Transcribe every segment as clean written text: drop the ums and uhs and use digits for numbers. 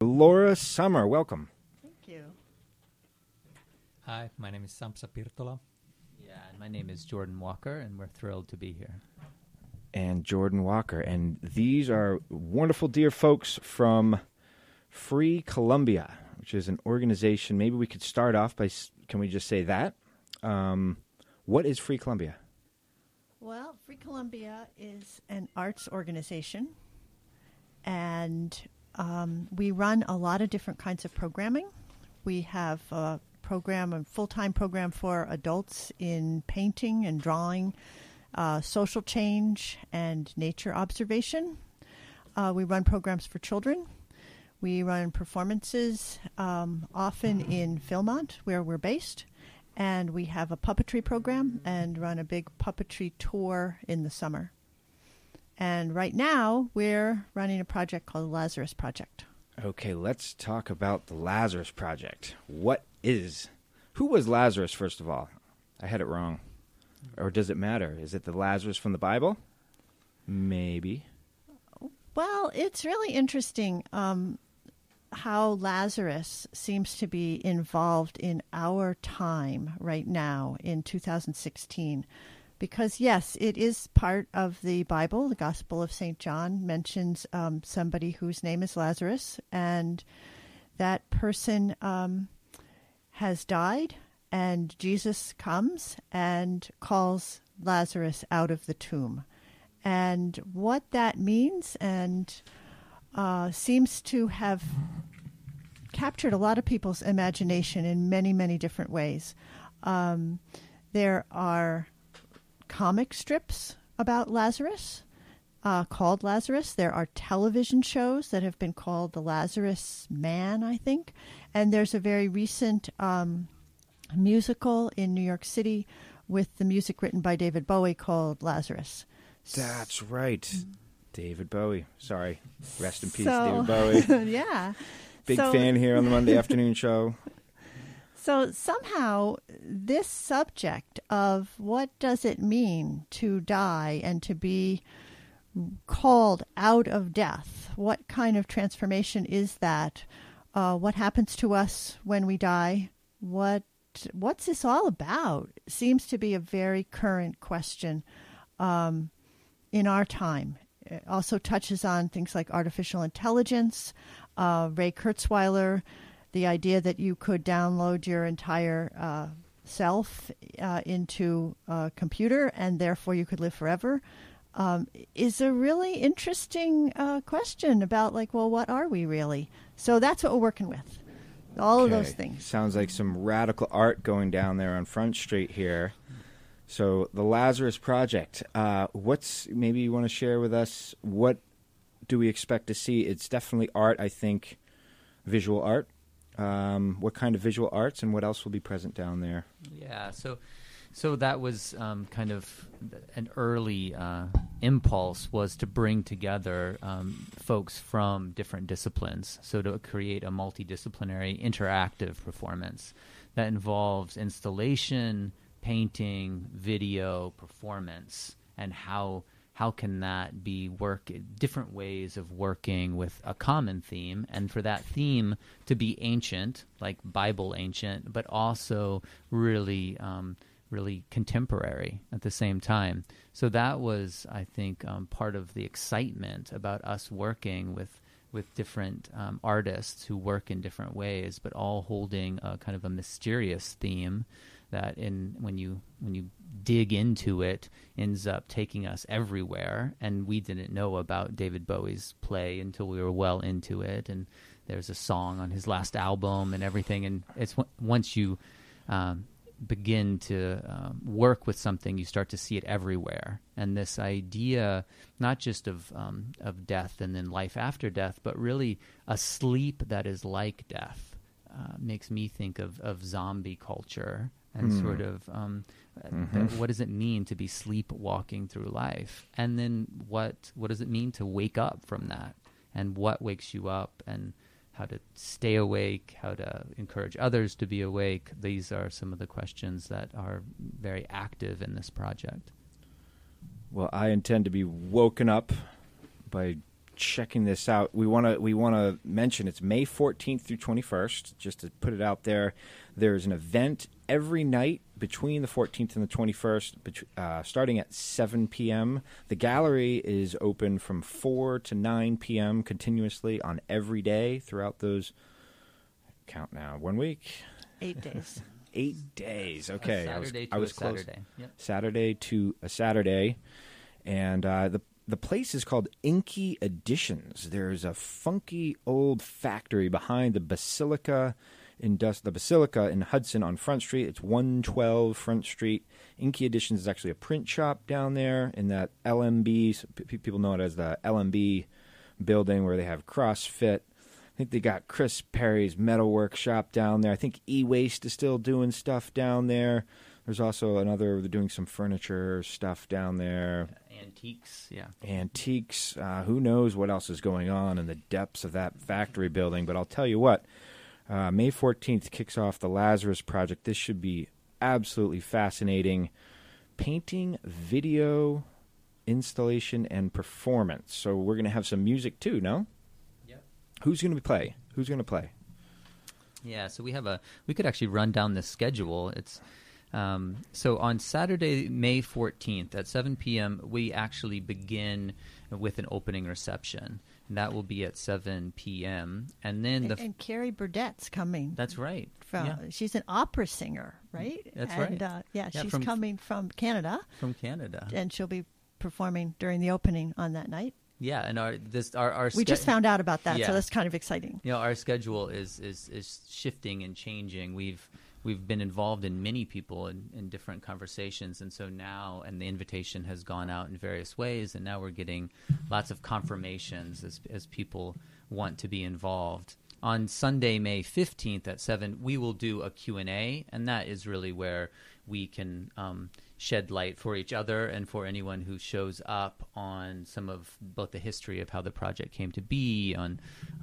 Laura Summer, welcome. Thank you. Hi, my name is Sampsa Pirtola. Yeah, and my name is Jordan Walker, and we're thrilled to be here. And Jordan Walker. And these are wonderful dear folks from Free Columbia, which is an organization. Maybe we could start off by, can we just say that? What is Free Columbia? Well, Free Columbia is an arts organization, and we run a lot of different kinds of programming. We have a full-time program for adults in painting and drawing, social change, and nature observation. We run programs for children. We run performances, often in Philmont, where we're based. And we have a puppetry program and run a big puppetry tour in the summer. And right now, we're running a project called the Lazarus Project. Okay, let's talk about the Lazarus Project. Who was Lazarus, first of all? I had it wrong. Or does it matter? Is it the Lazarus from the Bible? Maybe. Well, it's really interesting how Lazarus seems to be involved in our time right now in 2016. Because, yes, it is part of the Bible. The Gospel of St. John mentions somebody whose name is Lazarus, and that person has died, and Jesus comes and calls Lazarus out of the tomb. And what that means and seems to have captured a lot of people's imagination in many, many different ways. There are comic strips about Lazarus called Lazarus. There are television shows that have been called The Lazarus Man, I think. And there's a very recent musical in New York City with the music written by David Bowie called Lazarus. That's right. David Bowie. Sorry. Rest in peace, David Bowie. Yeah. Big fan here on the Monday afternoon show. So somehow this subject of what does it mean to die and to be called out of death, what kind of transformation is that? What happens to us when we die? What's this all about? Seems to be a very current question in our time. It also touches on things like artificial intelligence, Ray Kurzweil, the idea that you could download your entire self into a computer and therefore you could live forever, is a really interesting question about, what are we really? So that's what we're working with. All of those things. Sounds like some radical art going down there on Front Street here. So the Lazarus Project, maybe you want to share with us, what do we expect to see? It's definitely art, I think, visual art. What kind of visual arts and what else will be present down there? Yeah, so that was kind of an early impulse, was to bring together folks from different disciplines, so to create a multidisciplinary interactive performance that involves installation, painting, video, performance, and how can that be different ways of working with a common theme, and for that theme to be ancient, like Bible ancient, but also really contemporary at the same time. So that was, I think, part of the excitement about us working with different artists who work in different ways, but all holding a kind of a mysterious theme that when you dig into it ends up taking us everywhere. And we didn't know about David Bowie's play until we were well into it, and there's a song on his last album and everything. And it's once you begin to work with something, you start to see it everywhere. And this idea, not just of death and then life after death, but really a sleep that is like death, makes me think of zombie culture and sort of what does it mean to be sleepwalking through life? And then what does it mean to wake up from that? And what wakes you up? And how to stay awake, how to encourage others to be awake. These are some of the questions that are very active in this project. Well, I intend to be woken up by checking this out, we want to mention it's May 14th through 21st. Just to put it out there, there's an event every night between the 14th and the 21st, starting at 7 p.m. The gallery is open from 4 to 9 p.m. continuously on every day throughout those. Count now. 1 week. 8 days. 8 days. Okay, I was close. Saturday. Yep. Saturday to a Saturday, and the place is called Inky Editions. There's a funky old factory behind the Basilica in Hudson on Front Street. It's 112 Front Street. Inky Editions is actually a print shop down there in that LMB. So people know it as the LMB building where they have CrossFit. I think they got Chris Perry's metal workshop down there. I think E-Waste is still doing stuff down there. There's also they're doing some furniture stuff down there. Antiques, yeah. Antiques. Who knows what else is going on in the depths of that factory building. But I'll tell you what, May 14th kicks off the Lazarus Project. This should be absolutely fascinating. Painting, video, installation, and performance. So we're going to have some music too, no? Who's going to play? Yeah, so we could actually run down the schedule. It's so on Saturday, May 14th at 7 p.m., we actually begin with an opening reception. And that will be at 7 p.m. And then and Carrie Burdett's coming. That's right. She's an opera singer, right? That's right. She's coming from Canada. From Canada. And she'll be performing during the opening on that night. Yeah, and we just found out about that, yeah. So that's kind of exciting. Our schedule is shifting and changing. We've been involved in many people in different conversations, and so now, and the invitation has gone out in various ways, and now we're getting lots of confirmations as people want to be involved. On Sunday, May 15th at 7, we will do a Q&A, and that is really where we can shed light for each other and for anyone who shows up on some of both the history of how the project came to be, and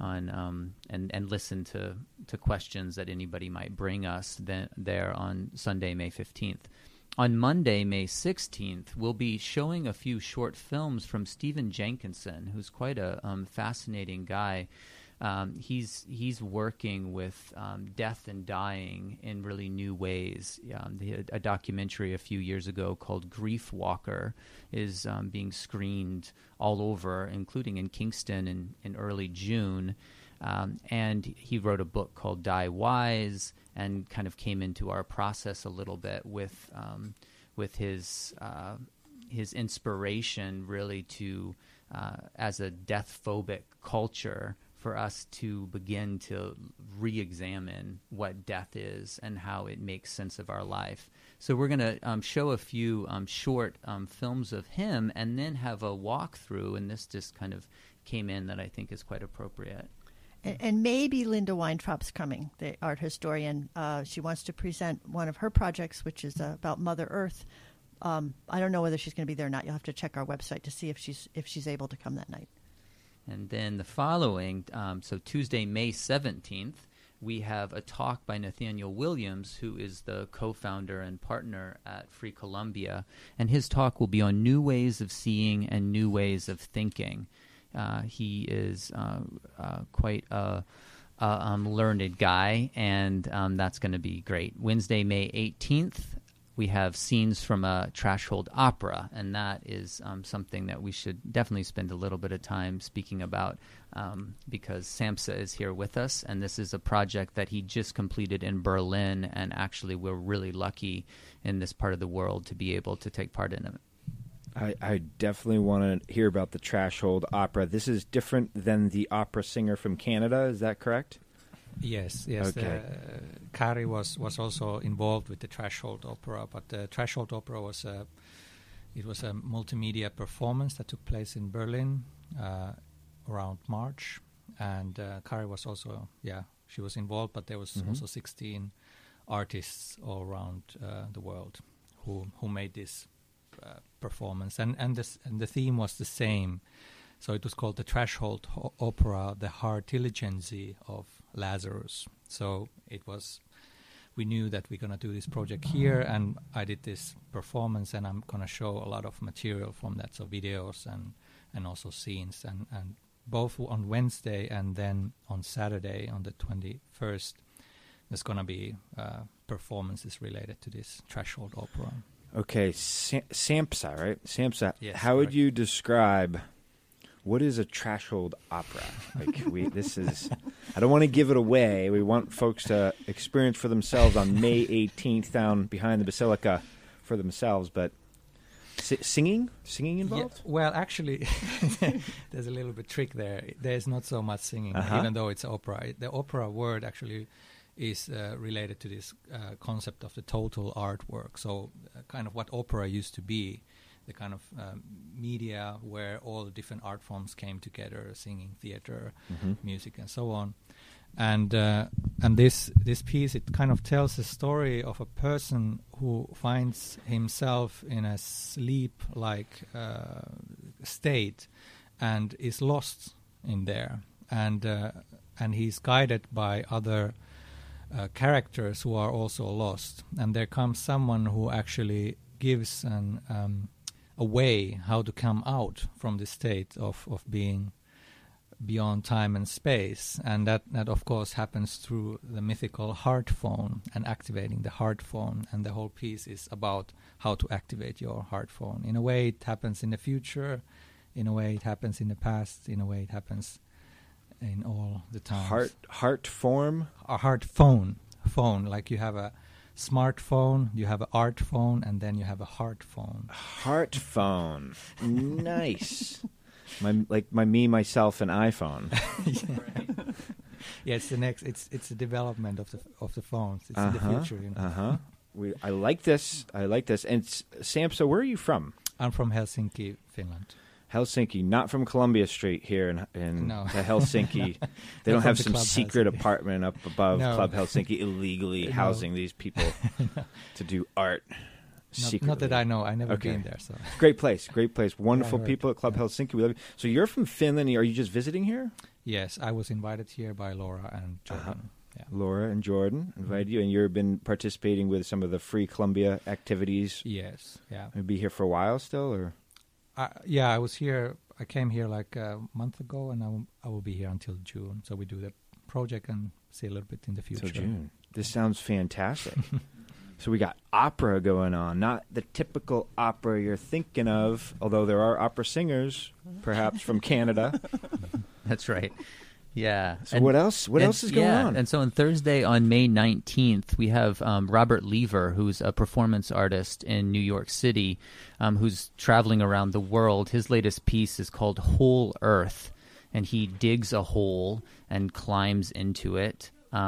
listen to questions that anybody might bring us there on Sunday, May 15th. On Monday, May 16th, we'll be showing a few short films from Stephen Jenkinson, who's quite a fascinating guy. He's working with death and dying in really new ways. A documentary a few years ago called Grief Walker is being screened all over, including in Kingston in early June. And he wrote a book called Die Wise, and kind of came into our process a little bit with his inspiration, really, to as a death-phobic culture, for us to begin to re-examine what death is and how it makes sense of our life. So we're going to show a few short films of him, and then have a walkthrough, and this just kind of came in that I think is quite appropriate. And maybe Linda Weintrop's coming, the art historian. She wants to present one of her projects, which is about Mother Earth. I don't know whether she's going to be there or not. You'll have to check our website to see if she's able to come that night. And then the following, so Tuesday, May 17th, we have a talk by Nathaniel Williams, who is the co-founder and partner at Free Columbia. And his talk will be on new ways of seeing and new ways of thinking. He is quite a learned guy, and that's going to be great. Wednesday, May 18th, we have scenes from a Trashhold opera, and that is something that we should definitely spend a little bit of time speaking about, because Samsa is here with us, and this is a project that he just completed in Berlin, and actually we're really lucky in this part of the world to be able to take part in it. I definitely want to hear about the Trashhold opera. This is different than the opera singer from Canada, is that correct? Yes. Okay. Kari was also involved with the Trashhold opera, but the Trashhold opera was a multimedia performance that took place in Berlin around March, and Kari was also she was involved, but there was also 16 artists all around the world who made this performance, and the theme was the same. So it was called the Trashhold opera, the Heartilligency of Lazarus. So we knew that we're going to do this project here, and I did this performance, and I'm going to show a lot of material from that, so videos and also scenes, and both on Wednesday and then on Saturday, on the 21st, there's going to be performances related to this threshold opera. Okay, SAMHSA, right? SAMHSA. Yes, How would correct. you describe what is a threshold opera? Like this is. I don't want to give it away. We want folks to experience for themselves on May 18th down behind the Basilica for themselves. But singing involved? Yeah, well, actually, there's a little bit trick there. There's not so much singing, even though it's opera. The opera word actually is related to this concept of the total artwork. So kind of what opera used to be, the kind of media where all the different art forms came together, singing, theater, music, and so on. And this piece, it kind of tells the story of a person who finds himself in a sleep-like state and is lost in there. And he's guided by other characters who are also lost. And there comes someone who actually gives a way how to come out from the state of being beyond time and space, and that of course happens through the mythical heart phone and activating the heart phone. And the whole piece is about how to activate your heart phone. In a way it happens in the future, in a way it happens in the past, in a way it happens in all the times. Heart form? A heart phone, like you have a smartphone, you have an art phone, and then you have a heart phone. Heart phone. Nice. My me, myself, and iPhone. Yeah, it's the next. It's the development of the phones. It's in the future. You know? I like this. And SAMHSA, where are you from? I'm from Helsinki, Finland. Helsinki, not from Columbia Street here in No. to Helsinki. They don't From have the some Club secret Helsinki. apartment up above No. Club Helsinki illegally No. housing these people to do art secretly. Not that I know. I never Okay. been there. So Great place. Wonderful heard. people at Club Helsinki. We love you. So you're from Finland. Are you just visiting here? yes, I was invited here by Laura and Jordan. Yeah. Laura and Jordan invited you, and you've been participating with some of the free Columbia activities. Yes. Yeah. You'll be here for a while still, or? I was here. I came here like a month ago, and I will be here until June. So we do the project and see a little bit in the future. Till June. This sounds fantastic. So we got opera going on, not the typical opera you're thinking of, although there are opera singers, perhaps from Canada. That's right. Yeah. So what else? What else is going on? And so on Thursday, on May 19th, we have Robert Lever, who's a performance artist in New York City, who's traveling around the world. His latest piece is called Whole Earth, and he digs a hole and climbs into it.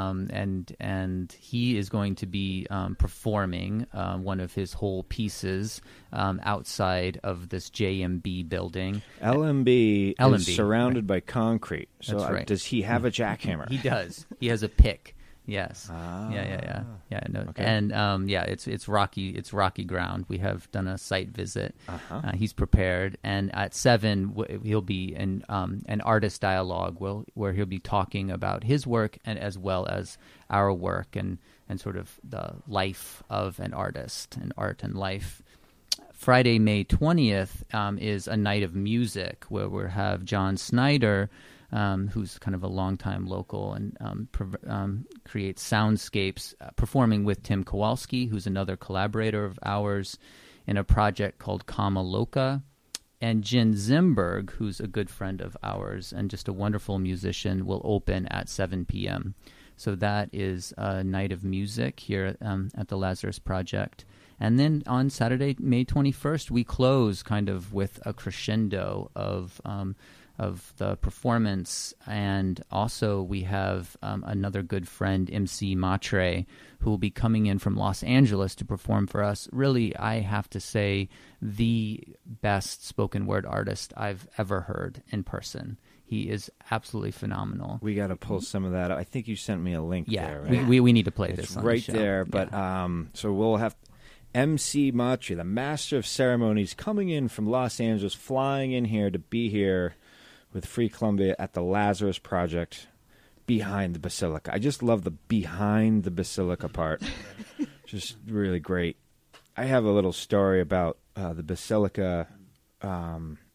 And he is going to be performing one of his whole pieces outside of this JMB building. LMB LMB, is surrounded by concrete. So That's right. does he have a jackhammer? He does. He has a pick. Yes. Ah. Yeah. No. Okay. And it's rocky. It's rocky ground. We have done a site visit. Uh-huh. He's prepared, and at 7 he'll be in an artist dialogue where he'll be talking about his work and as well as our work and sort of the life of an artist and art and life. Friday, May 20th is a night of music where we'll have John Snyder, who's kind of a longtime local and creates soundscapes, performing with Tim Kowalski, who's another collaborator of ours in a project called Kama Loka, and Jen Zimberg, who's a good friend of ours and just a wonderful musician, will open at 7 p.m. So that is a night of music here at the Lazarus Project. And then on Saturday, May 21st, we close kind of with a crescendo of the performance, and also we have another good friend, MC Matre, who will be coming in from Los Angeles to perform for us. Really, I have to say, the best spoken word artist I've ever heard in person. He is absolutely phenomenal. We got to pull some of that up. I think you sent me a link there, Yeah, right? we need to play It's this on right the show. there. But so we'll have MC Matre, the master of ceremonies, coming in from Los Angeles, flying in here to be here with Free Columbia at the Lazarus Project behind the Basilica. I just love the behind the Basilica part. Just really great. I have a little story about the Basilica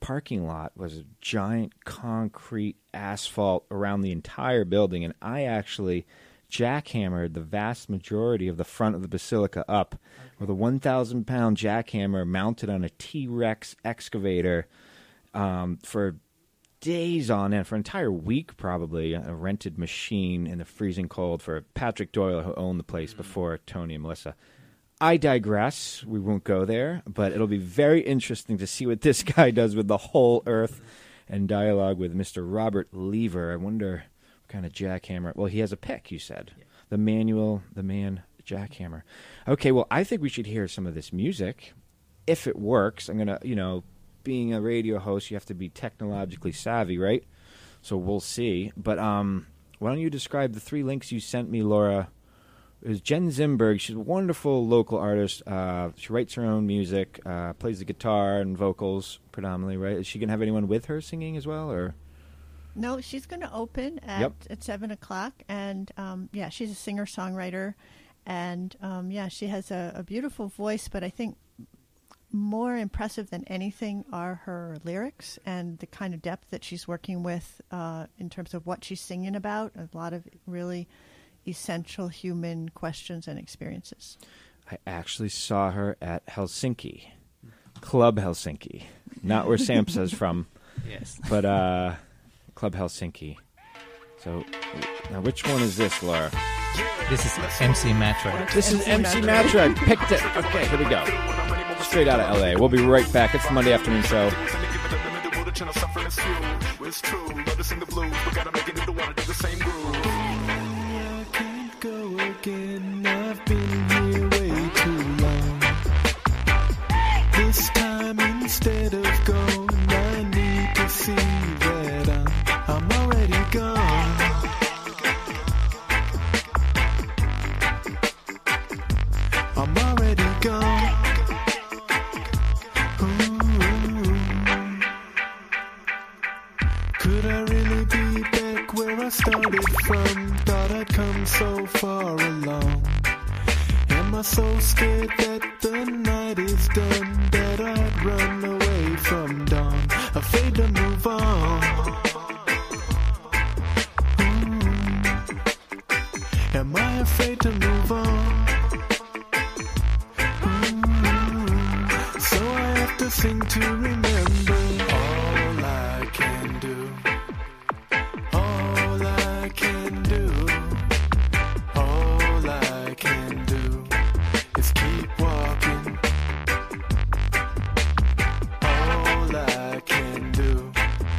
parking lot was a giant concrete asphalt around the entire building, and I actually jackhammered the vast majority of the front of the basilica up with a 1,000-pound jackhammer mounted on a T-Rex excavator for days on end, for an entire week probably, a rented machine in the freezing cold for Patrick Doyle, who owned the place before Tony and Melissa. I digress. We won't go there, but it'll be very interesting to see what this guy does with the whole earth, and dialogue with Mr. Robert Lever. I wonder what kind of jackhammer. Well, he has a pick, you said. Yeah. The man jackhammer. Okay, well, I think we should hear some of this music. If it works, I'm going to, being a radio host, you have to be technologically savvy, right? So we'll see. But why don't you describe the 3 links you sent me, Laura? It was Jen Zimberg. She's a wonderful local artist. She writes her own music, plays the guitar and vocals predominantly, right? Is she going to have anyone with her singing as well, or? No, she's going to open at 7 o'clock, and she's a singer-songwriter, and she has a beautiful voice, but I think more impressive than anything are her lyrics and the kind of depth that she's working with in terms of what she's singing about, a lot of really essential human questions and experiences. I actually saw her at Helsinki, Club Helsinki, not where Samsa's from. Yes. But Club Helsinki. So, now which one is this, Laura? This is MC Matra. This is MC Matra. I picked it. Okay, here we go. Straight out of LA. We'll be right back. It's the Monday afternoon show. I've been here way too long. This time instead of going, I need to see that I'm already gone. I'm already gone. Ooh. Could I really be back where I started from? Thought I'd come so far along. Am I so scared that the night is done that I'd run away from dawn, afraid to move on? Ooh. Am I afraid to move on? Ooh. So I have to sing to remember all I can do. All I can do. All I can do is keep walking. All I can do.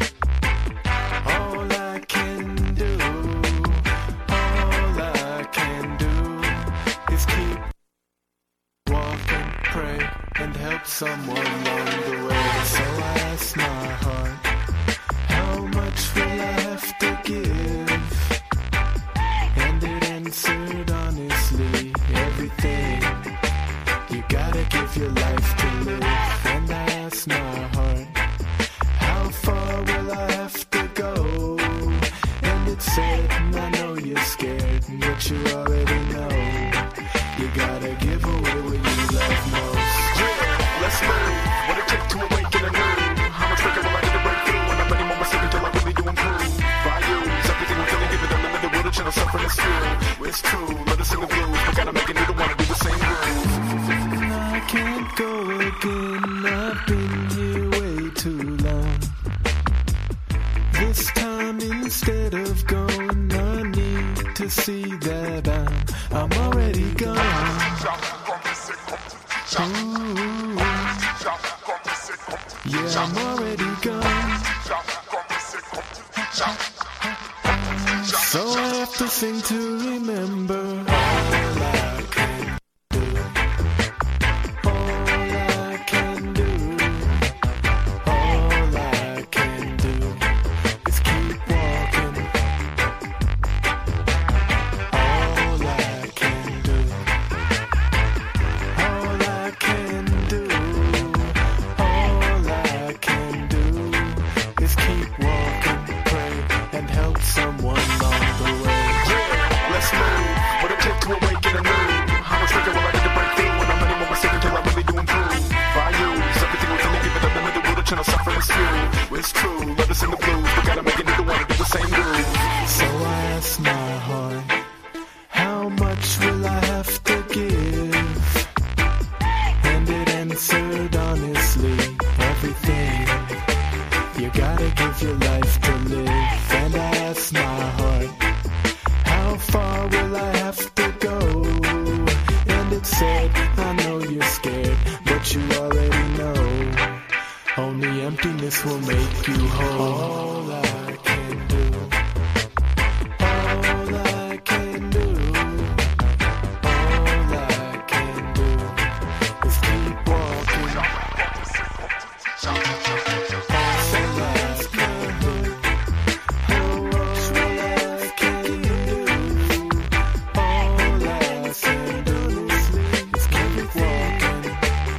All I can do. All I can do is keep walking, pray, and help someone along the way. So I ask my heart, how much will I have to give? And it answered honestly, everything. You gotta give your life to live. And I asked my heart, how far will I have to go? And it said, I know you're scared, but you already know. You gotta give away what you love most. Yeah, let's move. What it takes to awaken anew. How much quicker will I get to break through? And how many moments until I really do improve? Values, everything until I give it unlimited. Will the channel suffering is fuel? It's true, let us sing the blues. But gotta make it new to wanna do the same groove. I can't go again. I've been here way too long. This time instead of going, I need to see that I'm already gone. Ooh. Yeah, I'm already gone. So I have to sing to remember all I can do. All I can do. All I can do is keep walking. All I can do. All I can do. All I can do is keep walking, pray, and help someone along the way. Yeah, let's move. What it takes to awaken far will I have to go? And it said, I know you're scared, but you already know. Only emptiness will make you whole. All I can do, all I can do, all I can do is keep walking. So ask her, oh, what I can do. All I can do is keep walking.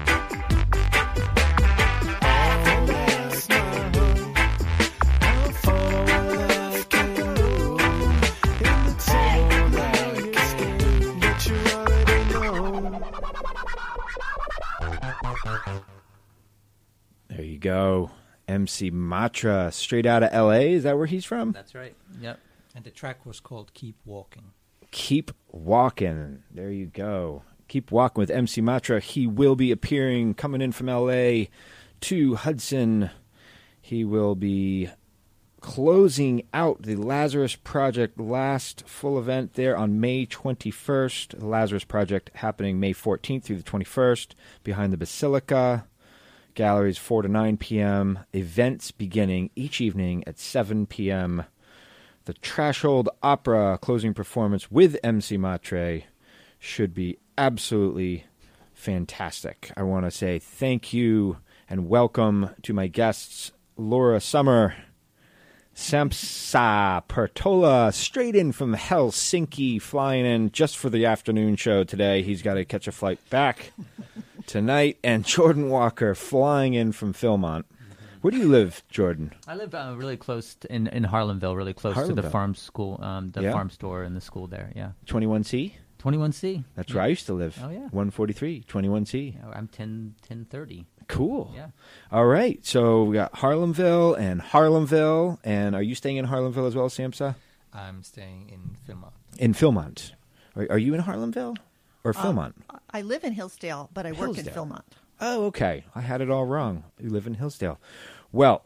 There you go. MC Matra, straight out of L.A. Is that where he's from? That's right. Yep. And the track was called Keep Walking. Keep Walking. There you go. Keep Walking with MC Matra. He will be appearing, coming in from L.A. to Hudson. He will be closing out the Lazarus Project last full event there on May 21st. The Lazarus Project happening May 14th through the 21st behind the Basilica. Galleries 4 to 9 p.m. Events beginning each evening at 7 p.m. The Trash Old Opera closing performance with MC Matre should be absolutely fantastic. I want to say thank you and welcome to my guests, Laura Summer, Sampsa Pertola, straight in from Helsinki, flying in just for the afternoon show today. He's got to catch a flight back tonight. And Jordan Walker, flying in from Philmont. Where do you live, Jordan? I live really close in Harlemville, really close to the Harlemville. farm school, the Yeah. farm store and the school there. Yeah, 21C? 21C. That's where I used to live. Oh, yeah. 143, 21C. Yeah, I'm 1030. Cool. Yeah. All right. So we got Harlemville. And are you staying in Harlemville as well, Samsa? I'm staying in Philmont. In Philmont. Are you in Harlemville or Philmont? I live in Hillsdale, but I work in Hillsdale. Philmont. Oh, okay. I had it all wrong. You live in Hillsdale. Well,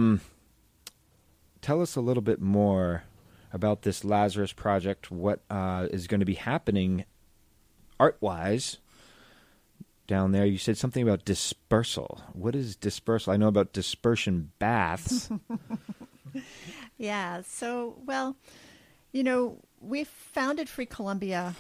tell us a little bit more about this Lazarus Project. What is going to be happening art-wise down there? You said something about dispersal. What is dispersal? I know about dispersion baths. Yeah. So, well, we founded Free Columbia.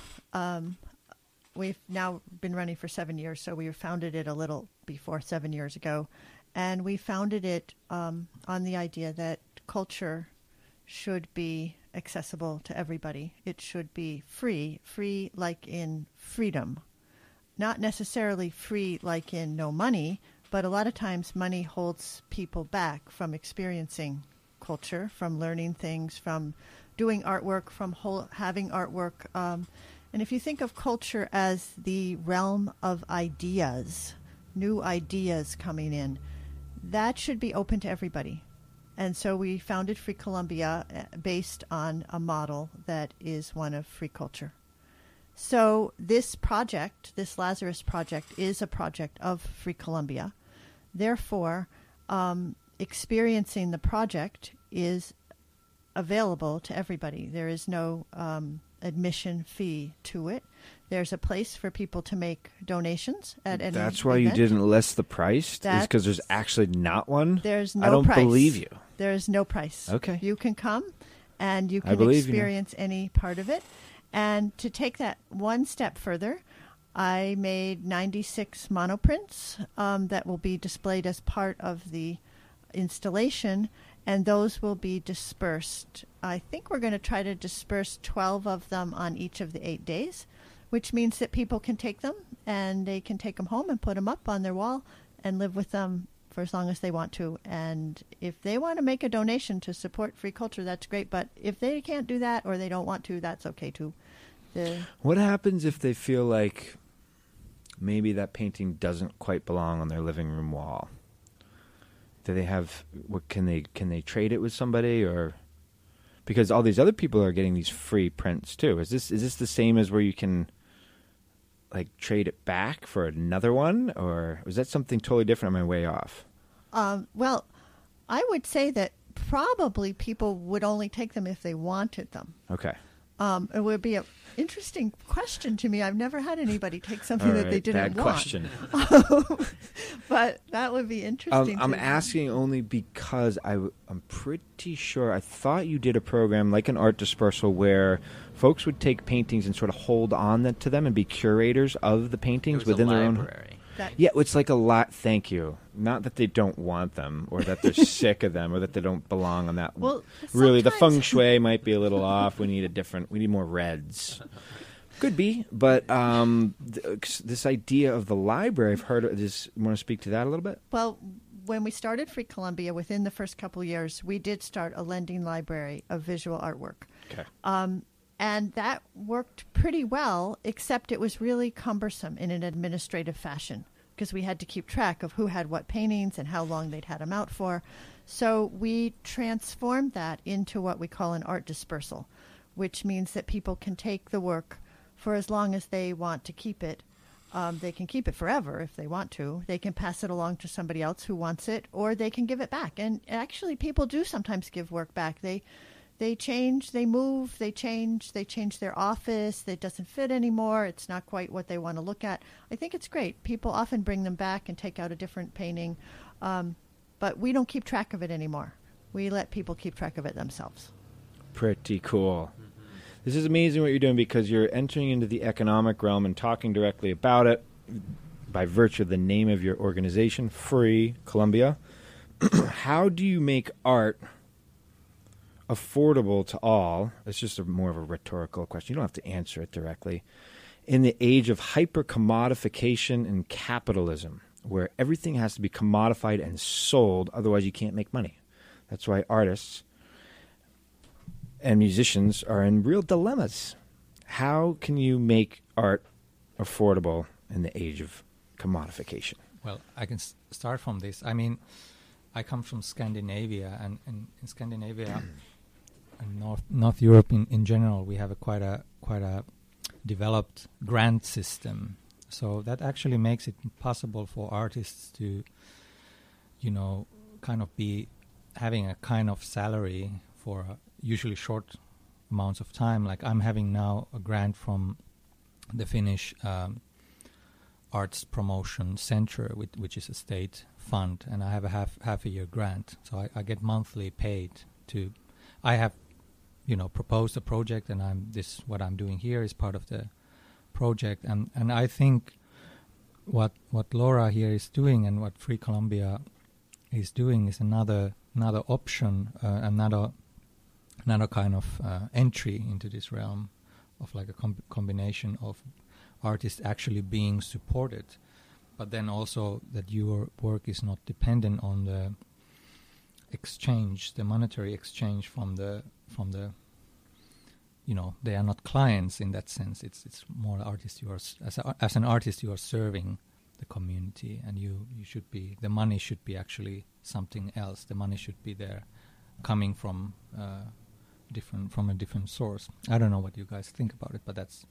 We've now been running for 7 years, so we founded it a little before 7 years ago. And we founded it on the idea that culture should be accessible to everybody. It should be free like in freedom. Not necessarily free like in no money, but a lot of times money holds people back from experiencing culture, from learning things, from doing artwork, from having artwork. And if you think of culture as the realm of ideas, new ideas coming in, that should be open to everybody. And so we founded Free Columbia based on a model that is one of free culture. So this project, this Lazarus Project, is a project of Free Columbia. Therefore, experiencing the project is available to everybody. There is no admission fee to it. There's a place for people to make donations at any That's why event. you didn't list the price? Is because there's actually not one? There's no I don't price. believe you. There is no price. Okay. You can come and you I can believe you. experience any part of it. And to take that one step further, I made 96 monoprints that will be displayed as part of the installation, and those will be dispersed. I think we're going to try to disperse 12 of them on each of the 8 days, which means that people can take them and they can take them home and put them up on their wall and live with them for as long as they want to. And if they want to make a donation to support free culture, that's great. But if they can't do that or they don't want to, that's okay too. What happens if they feel like maybe that painting doesn't quite belong on their living room wall? Do they have can they trade it with somebody, or because all these other people are getting these free prints too? Is this the same as where you can like trade it back for another one, or was that something totally different? Am I way off? Well, I would say that probably people would only take them if they wanted them. Okay. It would be an interesting question to me. I've never had anybody take something All that they right, didn't bad want. question. But that would be interesting. I'm to- asking only because I'm pretty sure I thought you did a program like an art dispersal where folks would take paintings and sort of hold on to them and be curators of the paintings within their own. That- Yeah, it's like a lot. Thank you. Not that they don't want them, or that they're sick of them, or that they don't belong on that. Well, really, the feng sometimes- shui might be a little off. We need more reds. Could be, but this idea of the library, I've heard of this. You want to speak to that a little bit? Well, when we started Free Columbia, within the first couple years, we did start a lending library of visual artwork. Okay. And that worked pretty well, except it was really cumbersome in an administrative fashion because we had to keep track of who had what paintings and how long they'd had them out for. So we transformed that into what we call an art dispersal, which means that people can take the work for as long as they want to keep it. They can keep it forever if they want to. They can pass it along to somebody else who wants it, or they can give it back. And actually, people do sometimes give work back. They change, they move, they change their office. It doesn't fit anymore. It's not quite what they want to look at. I think it's great. People often bring them back and take out a different painting. But we don't keep track of it anymore. We let people keep track of it themselves. Pretty cool. This is amazing what you're doing because you're entering into the economic realm and talking directly about it by virtue of the name of your organization, Free Columbia. How do you make art affordable to all? It's just more of a rhetorical question. You don't have to answer it directly. In the age of hyper-commodification and capitalism, where everything has to be commodified and sold, otherwise you can't make money. That's why artists and musicians are in real dilemmas. How can you make art affordable in the age of commodification? Well, I can start from this. I mean, I come from Scandinavia, and in Scandinavia and North Europe in general, we have quite a developed grant system. So that actually makes it possible for artists to, kind of be having a kind of salary for usually short amounts of time. Like I'm having now a grant from the Finnish Arts Promotion Center, which is a state fund, and I have a half a year grant. So I get monthly paid to. I have, proposed a project, and what I'm doing here is part of the project, and I think what Laura here is doing and what Free Columbia is doing is another option, another kind of entry into this realm of like a combination of artists actually being supported, but then also that your work is not dependent on the exchange, the monetary exchange from the they are not clients in that sense. It's more artists. You are as an artist, you are serving the community, and you should be. The money should be actually something else. The money should be there, coming from a different source. I don't know what you guys think about it, but that's.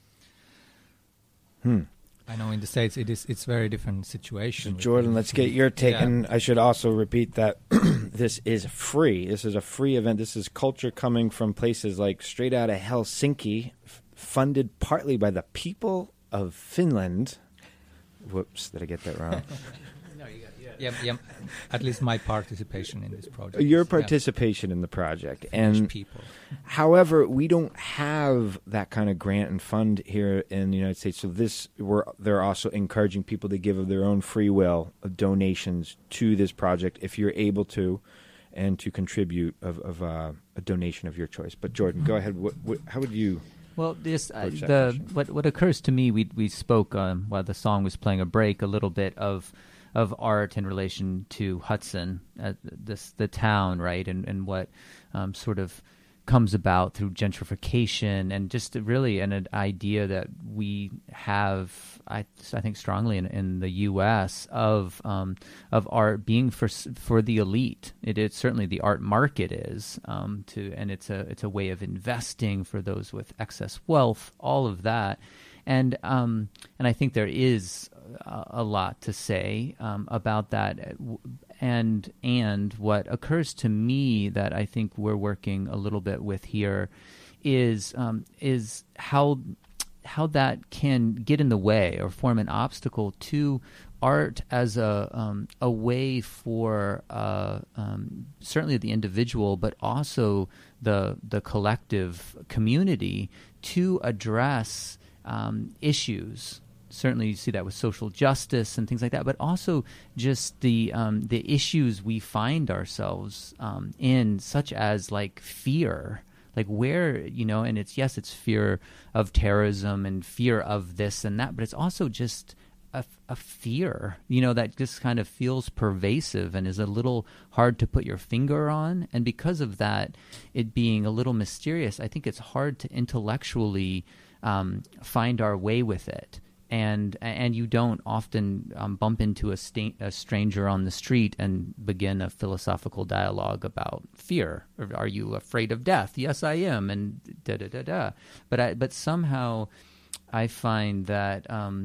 I know in the States it's very different situation. So Jordan, let's get your take. Yeah. And I should also repeat that this is free. This is a free event. This is culture coming from places like straight out of Helsinki, funded partly by the people of Finland. Whoops, did I get that wrong? No, you got yeah. At least my participation in this project. Your is, participation in the project. Finnish And people. however, we don't have that kind of grant and fund here in the United States. So they're also encouraging people to give of their own free will donations to this project if you're able to, and to contribute of a donation of your choice. But Jordan, go ahead. How would you? Well, this approach that question? what occurs to me, we spoke while the song was playing a break a little bit of art in relation to Hudson, the town, right, and what sort of comes about through gentrification, and just really an idea that we have, I think strongly in the U.S. of art being for the elite. It's certainly the art market is and it's a way of investing for those with excess wealth, all of that. And I think there is a lot to say about that, and what occurs to me that I think we're working a little bit with here is how that can get in the way or form an obstacle to art as a way for certainly the individual, but also the collective community to address issues. Certainly, you see that with social justice and things like that, but also just the issues we find ourselves in, such as like fear. Like where, and it's fear of terrorism and fear of this and that, but it's also just a fear, that just kind of feels pervasive and is a little hard to put your finger on. And because of that, it being a little mysterious, I think it's hard to intellectually find our way with it. And you don't often bump into a stranger on the street and begin a philosophical dialogue about fear. Or, are you afraid of death? Yes, I am. And da da da da. But somehow, I find that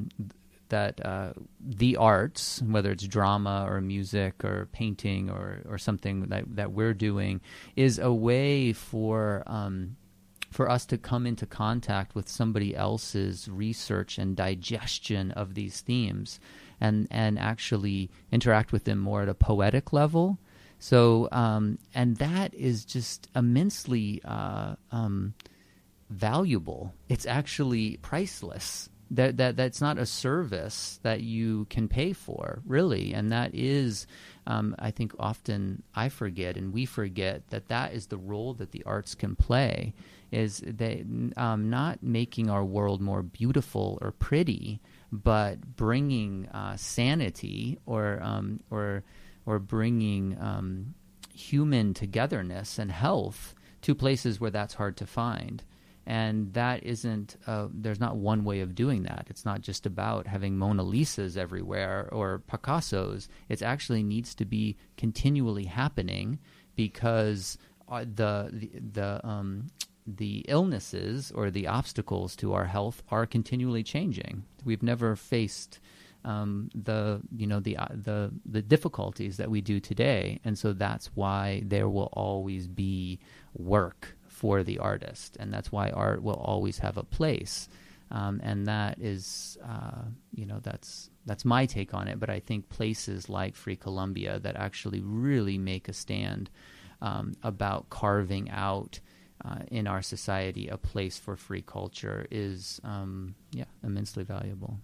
the arts, whether it's drama or music or painting or something that we're doing, is a way for us to come into contact with somebody else's research and digestion of these themes and actually interact with them more at a poetic level. So, and that is just immensely valuable. It's actually priceless. That's not a service that you can pay for, really. And that is, I think often I forget and we forget that is the role that the arts can play, is they not making our world more beautiful or pretty, but bringing sanity or bringing human togetherness and health to places where that's hard to find. And that isn't, there's not one way of doing that. It's not just about having Mona Lisas everywhere or Picassos. It actually needs to be continually happening, because the illnesses or the obstacles to our health are continually changing. We've never faced the difficulties that we do today, and so that's why there will always be work for the artist, and that's why art will always have a place, and that is, that's my take on it. But I think places like Free Columbia that actually really make a stand about carving out in our society a place for free culture is, immensely valuable.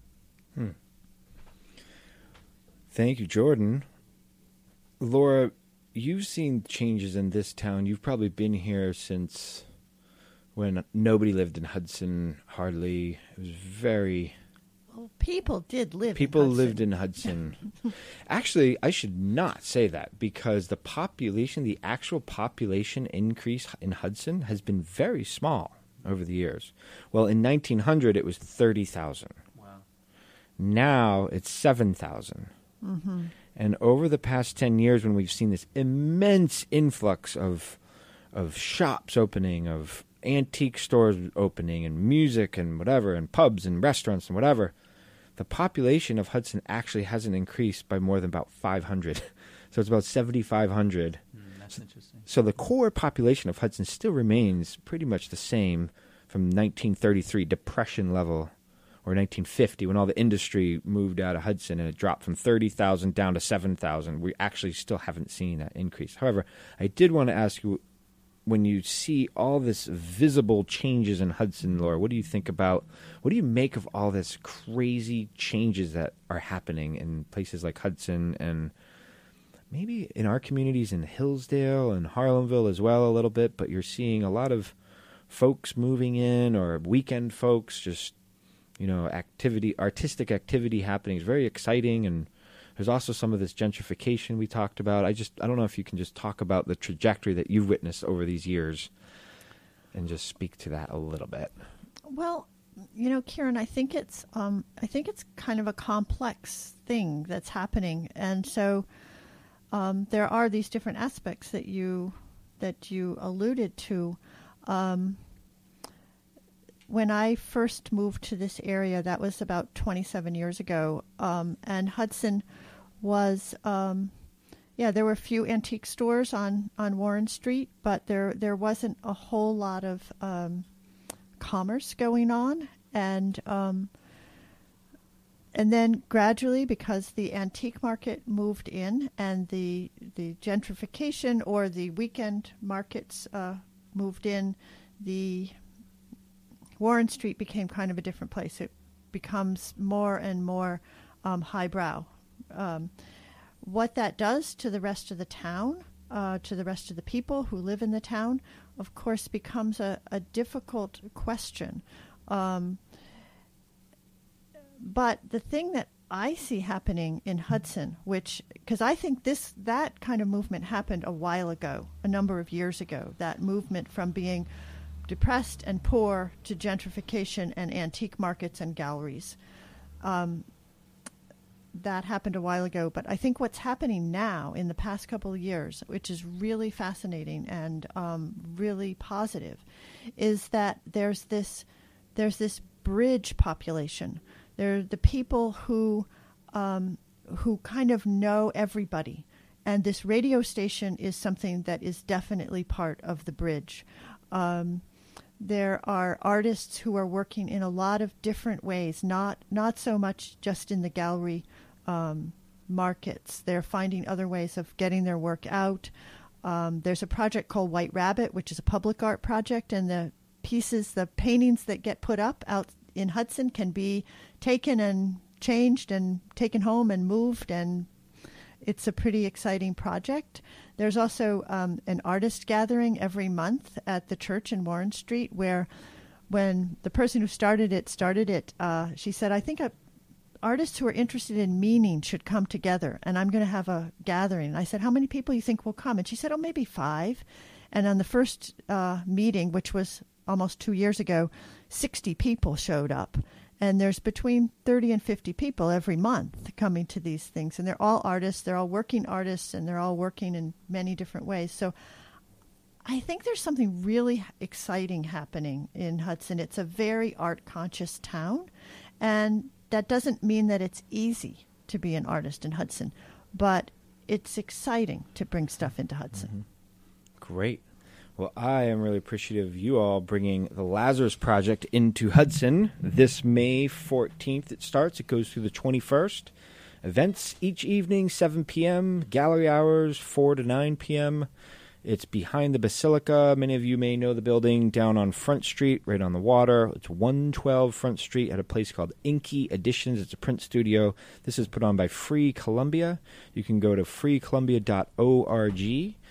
Thank you, Jordan. Laura, you've seen changes in this town. You've probably been here since when nobody lived in Hudson, hardly. It was very... Well, people did live People in Hudson. lived in Hudson. Actually, I should not say that, because the actual population increase in Hudson has been very small over the years. Well, in 1900, it was 30,000. Wow. Now it's 7,000. Mm-hmm. And over the past 10 years, when we've seen this immense influx of shops opening, of antique stores opening, and music and whatever, and pubs and restaurants and whatever, the population of Hudson actually hasn't increased by more than about 500. So it's about 7,500. That's interesting. So the core population of Hudson still remains pretty much the same from 1933 Depression level, or 1950, when all the industry moved out of Hudson and it dropped from 30,000 down to 7,000. We actually still haven't seen that increase. However, I did want to ask you, when you see all this visible changes in Hudson, Laura, what do you make of all this crazy changes that are happening in places like Hudson, and maybe in our communities in Hillsdale and Harlemville as well a little bit, but you're seeing a lot of folks moving in, or weekend folks, just artistic activity happening. Is very exciting, and there's also some of this gentrification we talked about. I don't know if you can just talk about the trajectory that you've witnessed over these years and just speak to that a little bit. Well, Kieran, I think it's kind of a complex thing that's happening, and so there are these different aspects that you alluded to. When I first moved to this area, that was about 27 years ago, and Hudson was, there were a few antique stores on Warren Street, but there wasn't a whole lot of commerce going on, and then gradually, because the antique market moved in and the gentrification or the weekend markets moved in, the Warren Street became kind of a different place. It becomes more and more highbrow. What that does to the rest of the town, to the rest of the people who live in the town, of course, becomes a difficult question. But the thing that I see happening in Hudson, because I think that kind of movement happened a while ago, a number of years ago, that movement from being depressed and poor to gentrification and antique markets and galleries. That happened a while ago, but I think what's happening now in the past couple of years, which is really fascinating and really positive, is that there's this bridge population. They're the people who kind of know everybody, and this radio station is something that is definitely part of the bridge. There are artists who are working in a lot of different ways, not so much just in the gallery markets. They're finding other ways of getting their work out. There's a project called White Rabbit, which is a public art project, and the paintings that get put up out in Hudson can be taken and changed and taken home and moved, and it's a pretty exciting project. There's also an artist gathering every month at the church in Warren Street, where when the person who started it, she said, I think artists who are interested in meaning should come together, and I'm going to have a gathering. And I said, how many people you think will come? And she said, maybe 5. And on the first meeting, which was almost 2 years ago, 60 people showed up. And there's between 30 and 50 people every month coming to these things. And they're all artists. They're all working artists, and they're all working in many different ways. So I think there's something really exciting happening in Hudson. It's a very art-conscious town. And that doesn't mean that it's easy to be an artist in Hudson. But it's exciting to bring stuff into Hudson. Mm-hmm. Great. Well, I am really appreciative of you all bringing the Lazarus Project into Hudson. This May 14th it starts. It goes through the 21st. Events each evening, 7 p.m. Gallery hours, 4 to 9 p.m. It's behind the Basilica. Many of you may know the building down on Front Street, right on the water. It's 112 Front Street at a place called Inky Editions. It's a print studio. This is put on by Free Columbia. You can go to freecolumbia.org.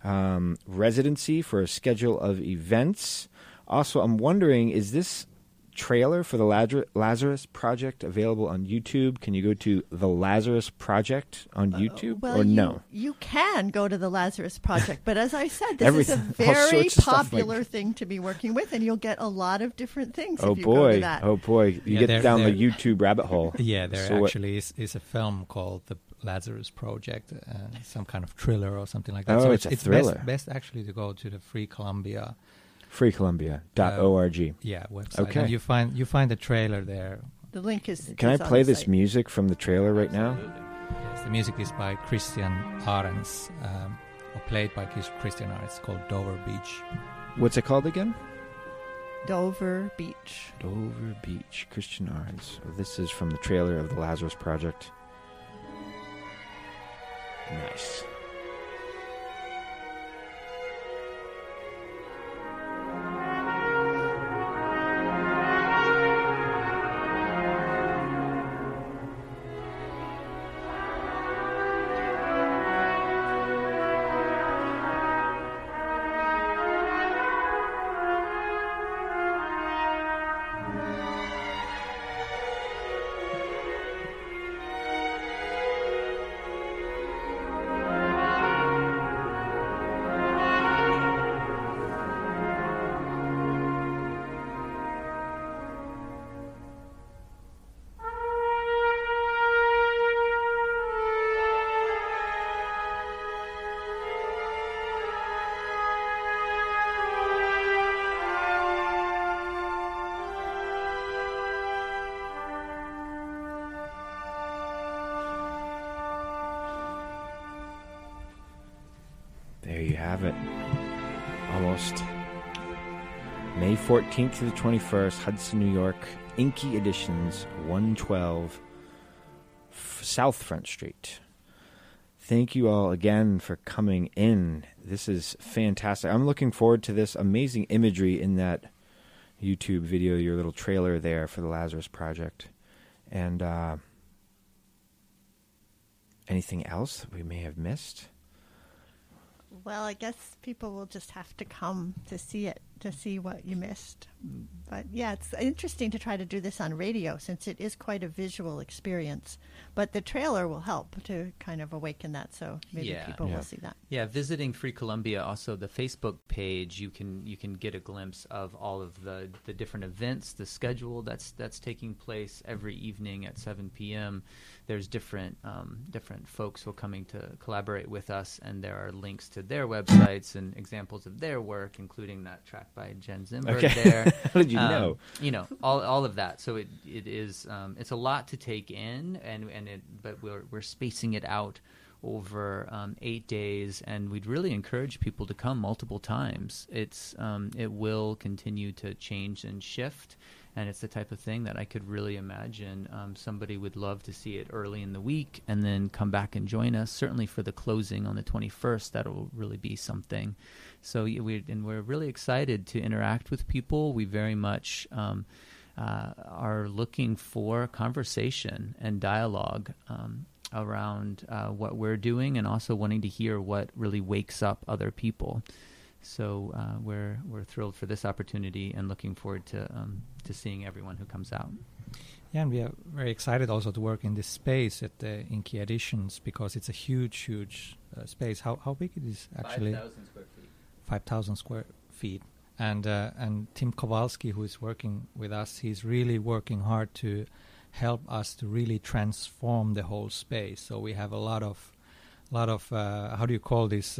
Residency for a schedule of events. Also, I'm wondering, is this trailer for the Lazarus Project available on YouTube? Can you go to the Lazarus Project on YouTube, or no? You can go to the Lazarus Project, but as I said, this is a very popular thing to be working with, and you'll get a lot of different things if you go to that. Oh boy, you get down the YouTube rabbit hole. Yeah, there actually is a film called The Lazarus Project, some kind of thriller or something like that. Oh, so it's a thriller. Best actually to go to the Free Columbia. freecolumbia.org. Website. Okay. And you find the trailer there. The link is. Can I play this music from the trailer right now? Yes, the music is by Christian Arens, or played by Christian Arens. It's called Dover Beach. What's it called again? Dover Beach. Dover Beach, Christian Arens. This is from the trailer of the Lazarus Project. Nice. There you have it. May 14th through the 21st, Hudson, New York, Inky Editions, 112 South Front Street. Thank you all again for coming in. This is fantastic. I'm looking forward to this amazing imagery in that YouTube video, your little trailer there for the Lazarus Project. And anything else that we may have missed? Well, I guess people will just have to come to see it, to see what you missed. But yeah, it's interesting to try to do this on radio since it is quite a visual experience. But the trailer will help to kind of awaken that, so maybe people will see that. Yeah, visiting Free Columbia, also the Facebook page, you can get a glimpse of all of the different events, the schedule that's taking place every evening at 7 p.m. There's different folks who are coming to collaborate with us, and there are links to their websites and examples of their work, including that track by Jen Zimberg there. How did you know? All of that. So it is it's a lot to take in, but we're spacing it out over 8 days, and we'd really encourage people to come multiple times. It will continue to change and shift, and it's the type of thing that I could really imagine somebody would love to see it early in the week and then come back and join us. Certainly for the closing on the 21st, that'll really be something. So we're really excited to interact with people. We very much are looking for conversation and dialogue around what we're doing, and also wanting to hear what really wakes up other people. So we're thrilled for this opportunity and looking forward to seeing everyone who comes out. Yeah, and we are very excited also to work in this space at the Inky Editions, because it's a huge space. How big it is actually? 5,000 square feet. 5,000 square feet. And Tim Kowalski, who is working with us, he's really working hard to help us to really transform the whole space. So we have a lot of how do you call this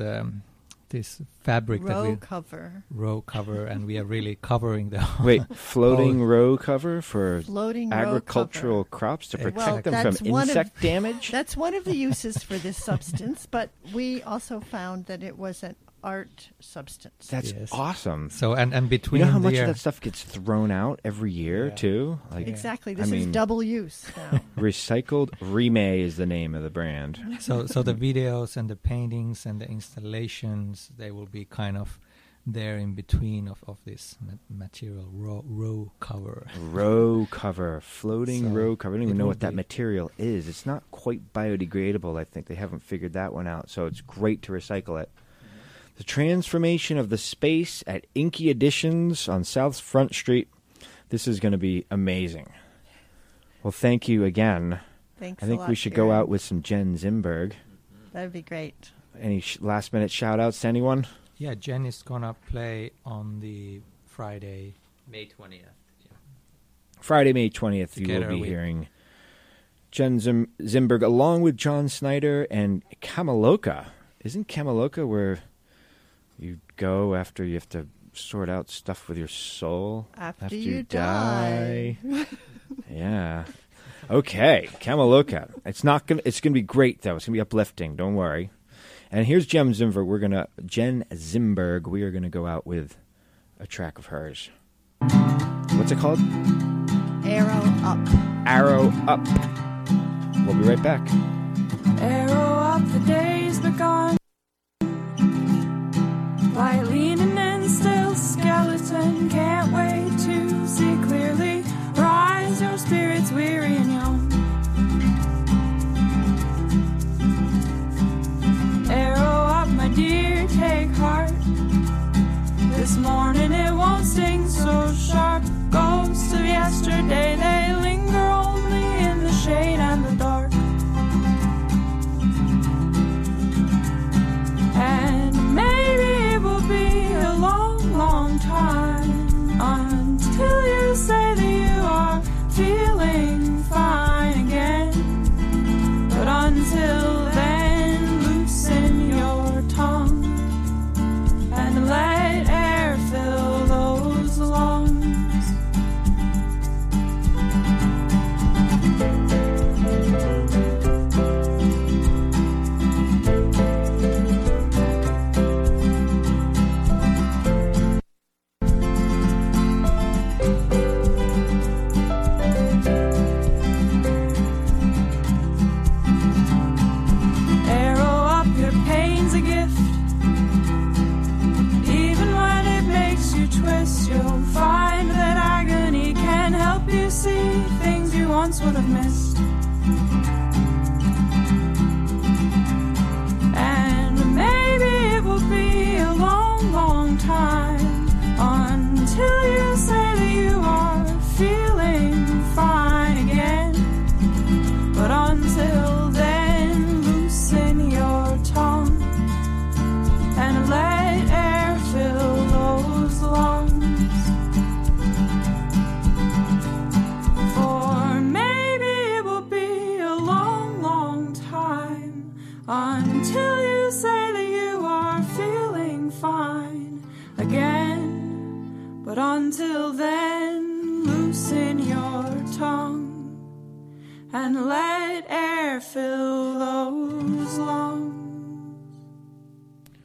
fabric row cover, and we are really covering the whole. Wait, floating row cover for floating agricultural row cover. crops to protect Well, them that's from one insect damage? That's one of the uses for this substance, but we also found that it was an art substance. That's awesome. So and between you know how much of that stuff gets thrown out every year too? Like, exactly. This is double use now. Recycled Remay is the name of the brand. So the videos and the paintings and the installations, they will be kind of there in between of this material row cover. Row cover, floating row cover. I don't even know what that material is. It's not quite biodegradable, I think. They haven't figured that one out. So it's great to recycle it. The transformation of the space at Inky Editions on South Front Street. This is going to be amazing. Well, thank you again. Thanks I think a lot, we should Kieran. go out with some Jen Zimberg. That would be great. Any last-minute shout-outs to anyone? Yeah, Jen is going to play on the Friday. May 20th. Yeah. Friday, May 20th, Together you will be with hearing Jen Zimberg along with John Snyder and Kamaloka. Isn't Kamaloka where you go after you have to sort out stuff with your soul? After you die. Yeah. Okay, Kamaloka. It's gonna be great though. It's gonna be uplifting. Don't worry. And here's Jen Zimberg. We are gonna go out with a track of hers. What's it called? Arrow Up. Arrow Up. We'll be right back. Arrow up, the day's begun. Lie leaning and still, skeleton, can't wait to see clearly. Rise, your spirits weary and young. Arrow up, my dear, take heart. This morning it won't sting so sharp. Ghosts of yesterday, they linger only in the shade and the dark. once would have missed. And maybe it will be a long, long time until you say that you are feeling fine again. But until then, loosen your tongue and let air fill those lungs. For maybe it will be a long, long time until you say that you are feeling fine again. But until then, loosen your tongue and let air fill those lungs.